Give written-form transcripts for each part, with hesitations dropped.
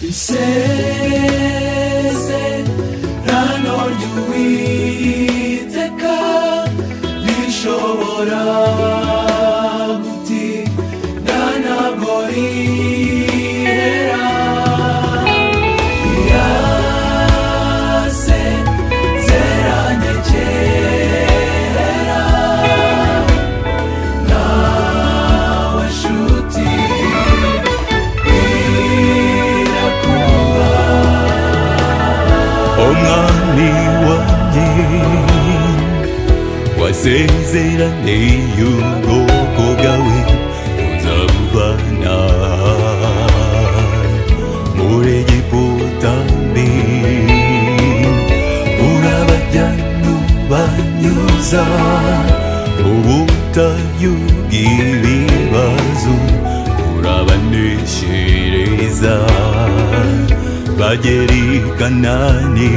isezerano ry'Uwiteka rishobora gutinda ntabwo rihera. Yasezeranye kera, nawe nshuti irakuba. Umwami wanjye wasezeraniye ubwoko bwawe uzabuvana muri Egiputa mbi, urabajyana ubanyuza mu butayu bw'ibibazo, urabaneshereza bagera i Kanani.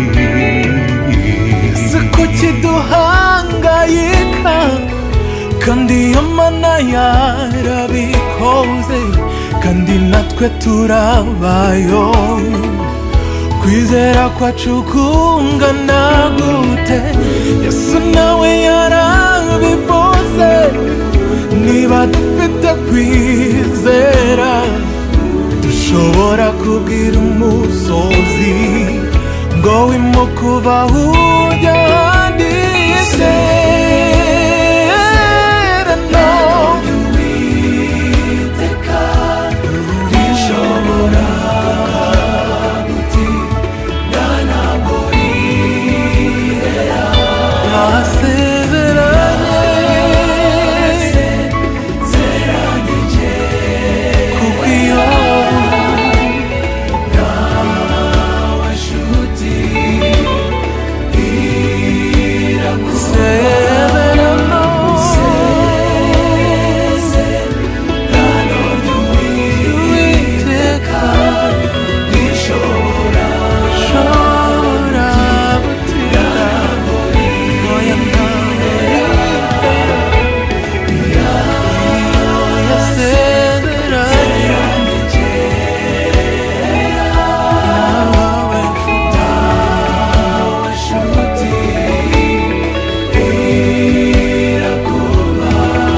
Si kuki duhangayika kandi iyo Mana yarabikoze, kandi natwe turabayo. Kwizera kwacu kungana gute? Yesu nawe yarabivuze. Niba dufite kwizera, dushobora kubwira umusozi ngo wimuke uva aho ujya ahandi. Isezerano ry'Uwiteka rishobora gutinda ntabwo rihera. Yasezeranye kera, kuko iyo nawe nshuti irakuba. Isezerano ry'Uwiteka rishobora gutinda ntabwo rihera. Yasezeranye kera, nawe nshuti irakuba.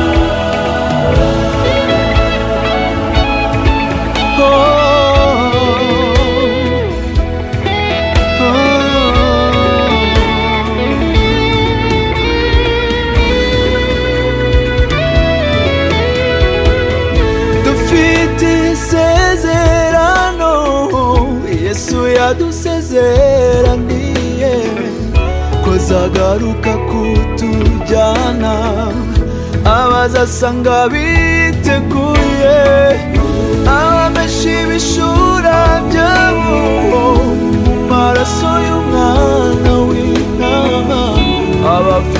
Dufite isezerano Yesu yadusezeraniye ko azagaruka kutujyana, abazasanga biteguye, abameshe ibishura byabo mu maraso y'Umwana w'Intama,